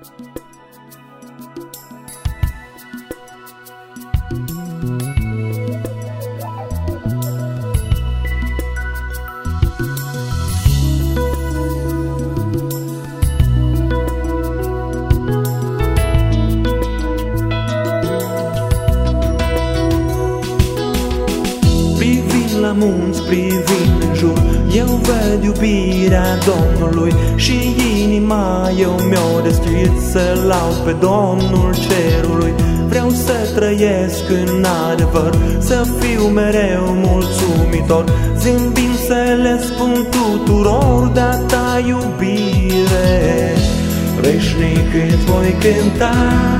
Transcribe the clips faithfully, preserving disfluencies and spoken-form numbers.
La munți privind în jur, eu văd iubirea Domnului și inima eu mi-o deschid să laud pe Domnul cerului. Vreau să trăiesc în adevăr, să fiu mereu mulțumitor, zâmbind să le spun tuturor de-a ta iubire. Veșnic îți voi cânta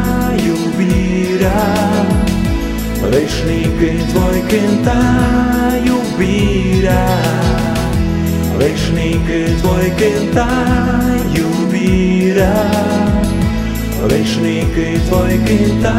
iubirea, veșnic îți voi cânta iubirea, veșnic îți voi cânta iubirea, veșnic îți voi cânta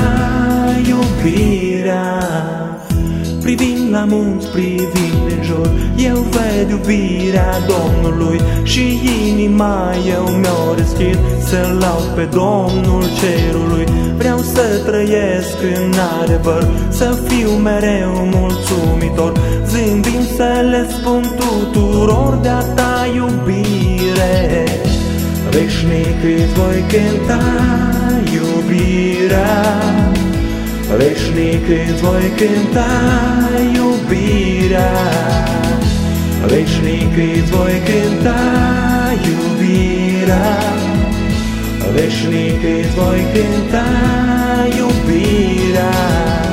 iubirea. Privind la munți, privind în jur, eu văd iubirea Domnului și inima eu mi-o deschid să laud pe Domnul cerului. Vreau să trăiesc în adevăr, să fiu mereu mulțumitor, zâmbind să le spun tuturor de-a ta iubire. Veșnic îți voi cânta iubirea, veșnic îți voi cânta iubirea, veșnic îți voi cânta iubirea, veșnic îți voi cânta iubirea,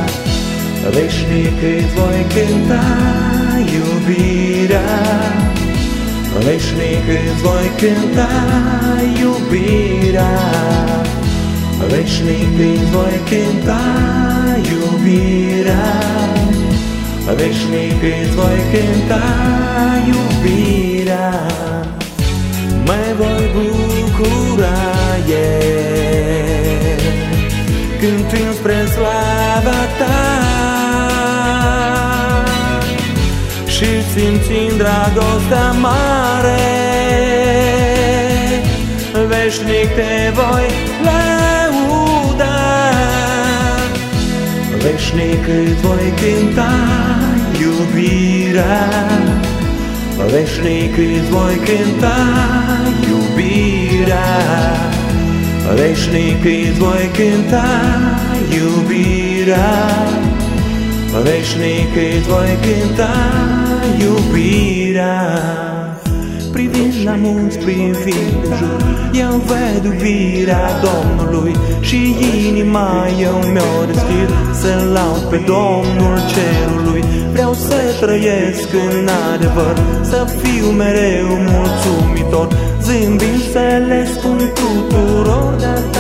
veșnic îți voi cânta iubirea, veșnic îți voi cânta iubirea, veșnic îți voi cânta iubirea, veșnic îți voi cânta iubirea. Mă voi bucura eu cântând spre slava ta și simțind dragostea mare. Veșnic te voi lăuda, veșnic îți voi cânta iubirea, veșnic îți voi cânta iubirea, veșnic îți voi cânta iubirea, veșnic îți voi cânta iubirea. Privind la munți, privind în jur, eu văd iubirea Domnului și inima eu mi-o deschid să laud pe Domnul cerului. Vreau să trăiesc în adevăr, să fiu mereu mulțumitor, zâmbind să le spun tuturor de